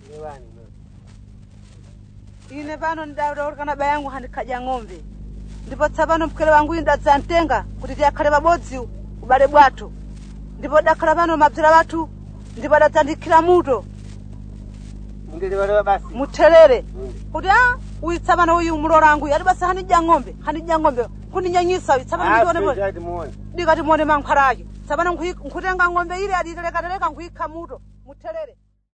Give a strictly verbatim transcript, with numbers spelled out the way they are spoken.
ine pano ndaorokana bayangu handikaja ng'ombe ndipo tsapano mkele wangu indadza ntenga kuti tiyakhale pabodzi ubale bwathu ndipo dakhala pano mabzera bathu ndipo dadzandikira muto muthelere kuti ah uyu tsapano uyu mulorangu yali basa hanidya ng'ombe hanidya ng'ombe kundinyanyisa uyu tsapano ndione ndikati muone mankhwalayo tsapano nkutenga ng'ombe ile aditeleka teleka nkuyikha muto muthelere